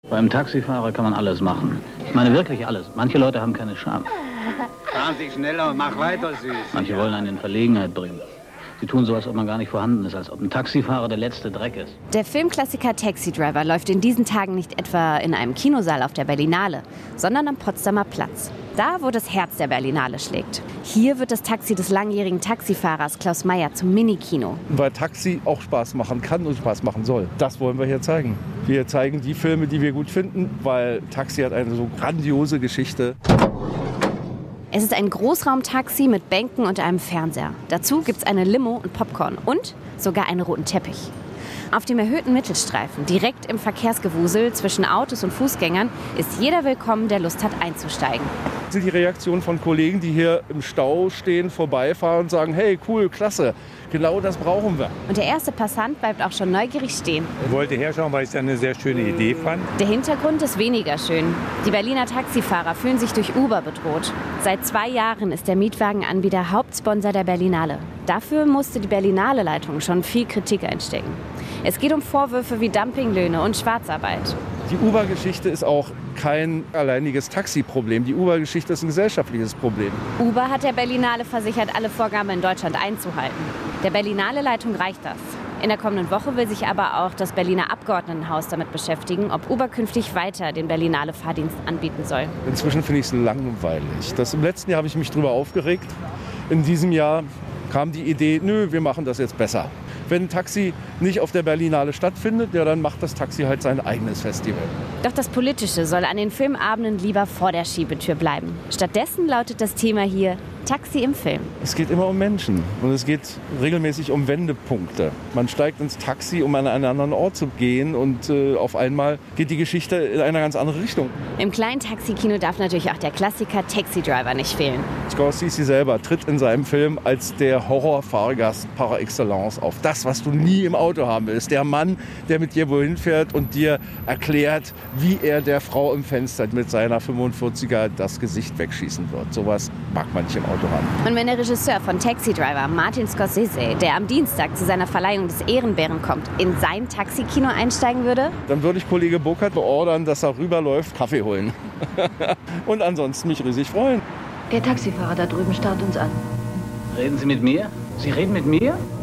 Beim Taxifahrer kann man alles machen. Ich meine wirklich alles. Manche Leute haben keine Scham. Fahren Sie schneller und mach weiter, Süß. Manche wollen einen in Verlegenheit bringen. Sie tun so, als ob man gar nicht vorhanden ist, als ob ein Taxifahrer der letzte Dreck ist. Der Filmklassiker Taxi Driver läuft in diesen Tagen nicht etwa in einem Kinosaal auf der Berlinale, sondern am Potsdamer Platz. Da, wo das Herz der Berlinale schlägt. Hier wird das Taxi des langjährigen Taxifahrers Klaus Meyer zum Minikino. Weil Taxi auch Spaß machen kann und Spaß machen soll. Das wollen wir hier zeigen. Wir zeigen die Filme, die wir gut finden, weil Taxi hat eine so grandiose Geschichte. Es ist ein Großraumtaxi mit Bänken und einem Fernseher. Dazu gibt's eine Limo und Popcorn und sogar einen roten Teppich. Auf dem erhöhten Mittelstreifen, direkt im Verkehrsgewusel zwischen Autos und Fußgängern, ist jeder willkommen, der Lust hat einzusteigen. Das sind die Reaktionen von Kollegen, die hier im Stau stehen, vorbeifahren und sagen, hey, cool, klasse, genau das brauchen wir. Und der erste Passant bleibt auch schon neugierig stehen. Ich wollte herschauen, weil ich es eine sehr schöne Idee fand. Der Hintergrund ist weniger schön. Die Berliner Taxifahrer fühlen sich durch Uber bedroht. Seit 2 Jahren ist der Mietwagenanbieter Hauptsponsor der Berlinale. Dafür musste die Berlinale-Leitung schon viel Kritik einstecken. Es geht um Vorwürfe wie Dumpinglöhne und Schwarzarbeit. Die Uber-Geschichte ist auch kein alleiniges Taxiproblem. Die Uber-Geschichte ist ein gesellschaftliches Problem. Uber hat der Berlinale versichert, alle Vorgaben in Deutschland einzuhalten. Der Berlinale-Leitung reicht das. In der kommenden Woche will sich aber auch das Berliner Abgeordnetenhaus damit beschäftigen, ob Uber künftig weiter den Berlinale-Fahrdienst anbieten soll. Inzwischen finde ich es langweilig. Im letzten Jahr habe ich mich darüber aufgeregt. In diesem Jahr kam die Idee, nö, wir machen das jetzt besser. Wenn ein Taxi nicht auf der Berlinale stattfindet, ja, dann macht das Taxi halt sein eigenes Festival. Doch das Politische soll an den Filmabenden lieber vor der Schiebetür bleiben. Stattdessen lautet das Thema hier Taxi im Film. Es geht immer um Menschen und es geht regelmäßig um Wendepunkte. Man steigt ins Taxi, um an einen anderen Ort zu gehen und auf einmal geht die Geschichte in eine ganz andere Richtung. Im kleinen Taxikino darf natürlich auch der Klassiker Taxi Driver nicht fehlen. Scorsese selber tritt in seinem Film als der Horrorfahrgast par excellence auf. Das, was du nie im Auto haben willst. Der Mann, der mit dir wohin fährt und dir erklärt, wie er der Frau im Fenster mit seiner 45er das Gesicht wegschießen wird. Sowas mag man nicht im Auto haben. Und wenn der Regisseur von Taxi Driver, Martin Scorsese, der am Dienstag zu seiner Verleihung des Ehrenbären kommt, in sein Taxikino einsteigen würde? Dann würde ich Kollege Burkhardt beordern, dass er rüberläuft, Kaffee holen. Und ansonsten mich riesig freuen. Der Taxifahrer da drüben starrt uns an. Reden Sie mit mir? Sie reden mit mir?